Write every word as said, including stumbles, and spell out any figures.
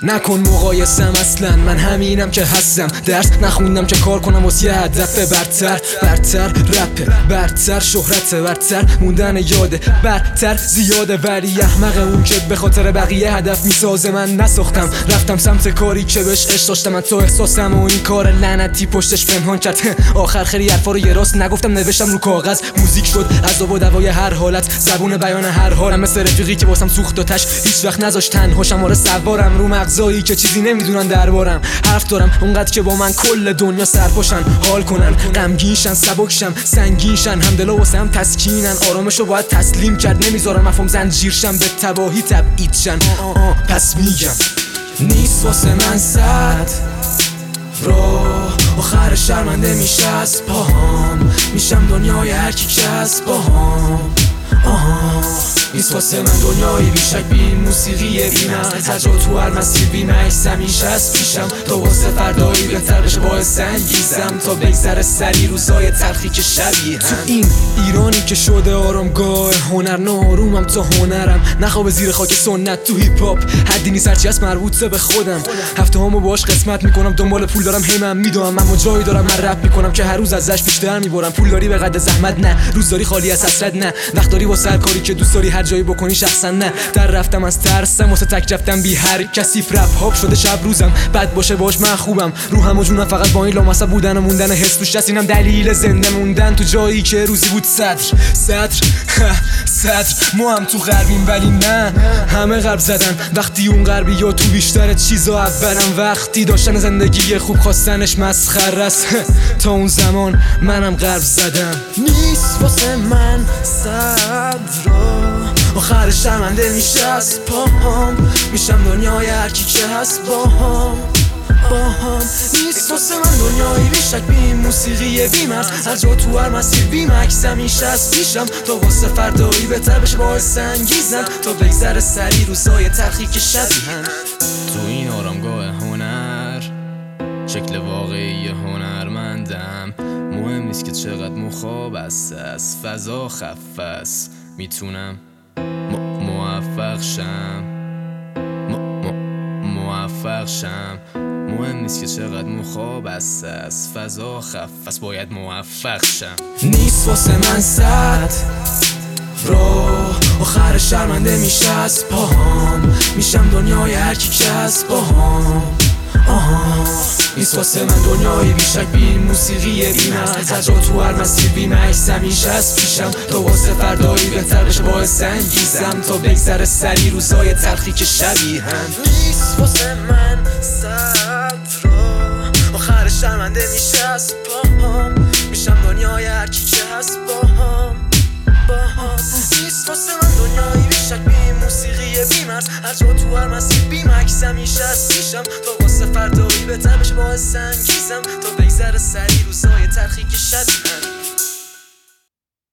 نکن مقایسم اصلا، من همینم که هستم. درس نخوندم که کار کنم واسه یه هدف برتر. برتر رپ برتر، شهرت برتر، موندن یاده برتر زیاده. ولی احمق اون که به خاطر بقیه هدف میسازه. من نساختم رفتم سمت کاری که بهش عشق داشتم. من تو احساسم و این کار لعنتی پشتش پنهان کرد. آخر خیلی حرفا رو یه راست نگفتم، نوشتم رو کاغذ. موزیک شد عذاب و دوای هر حالت، زبون بیان هر حالم. مثل رفیقی که واسم سوخت آتش، هیچ وقت نذاشت تنهاشم. آره سوارم رو مغزایی که چیزی نمیدونن دربارم. حرف دارم اونقدر که با من کل دنیا سرپاشن، حال کنن، غمگینشن، سبکشم، سنگینشن. همدلا واسه هم تسکینن، آرامشو باید تسلیم کرد. نمیذارم مفهوم زنجیرشم، به تباهی تبعیدشن. پس میگم نیست واسه من صد راه، آخر شرمنده میشه از پاهام. میشم دنیای هر کی که از باهام. آها نیست واسه من دنیایی بیشک بی موسیقی بی مغز. هر جا تو هر مسیر بی مکس همیشه از پیشم، تا واسه فردایی بهتر بشه باعث انگیزم. تا بگذره سری روزای تلخی که شبیه هم. تو این ایرانی که شده آرامگاه هنر، نارومم تا هنرم نخوابه زیر خاک سنت. تو هیپ هاپ حدی نیست هرچی هست مربوطه به خودم. هفته هامو باش قسمت میکنم، دنبال پول دارم هی من میدونم. اما جایی دارم من رپ میکنم که هر روز ازش بیشتر میبرم. پول داری به قد زحمت نه، روزداری خالی از حسرت نه. وقت داری واسه هر کاری که دوست داری هر جایی بکنی شخصا نه. در رفتم از ترسم واسه تک رفتم بی هر کسی. رپ هاپ شده شب روزم، بد باشه باش من خوبم. روحم و جونم فقط با این لامصب بودن و موندن حس توش هست. اینم دلیل زنده موندن تو جایی که روزی بود صدر صدر صدر. ما هم تو غربیم ولی نه همه غرب زدن. وقتی اون غربی یا تو بیشتر چیزا اولم. وقتی داشتن زندگی خوب خواستنش مسخره است. تا اون زمان منم غرب زدم. نیست واسه من صدر راه، آخر شرمنده میشه از پاهام. میشم دنیای هر کی که هست باهام. باهام نیست واسه من دنیایی بیشک بی موسیقی بی مرز. هر جا تو هر مسیر بی مکس همیشه از پیشم، تا واسه فردایی بهتر بشه باعث انگیزم. تا بگذره سری روزای تلخی که شبیهن. تو این آرامگاه هنر شکل واقعی هنرمندم. مهم نیست که چقدر مخاب است، از فضا خفه است. میتونم موفق شم، موفق شم. مهم نیست که چقدر مخاب است، از فضا خفه است. باید موفق شم. نیست واسه من صد راه، آخر شرمنده میشه از پاهام. میشم دنیای هر کی که از باهام. آها نیست واسه من دنیایی بیشک بی موسیقی بی مرز. هر جا تو هر مسیر بی مکس همیشه از پیشم، تا واسه فردایی بهتر بشه باعث انگیزم. تا بگذره سری روزای تلخی که شبیهن. نیست واسه من صد راه، آخر شرمنده میشه از پاهام. میشم دنیای هر کی که هست باهام. باهام نیست واسه من دنیایی بیشک بی موسیقی بی مرز. هر جا تو هر مسیر بی مکس همیشه از پیشم، تا واسه فردایی بهتر بشه باعث انگیزم. تا بگذره سری روزای تلخی که شبیهن.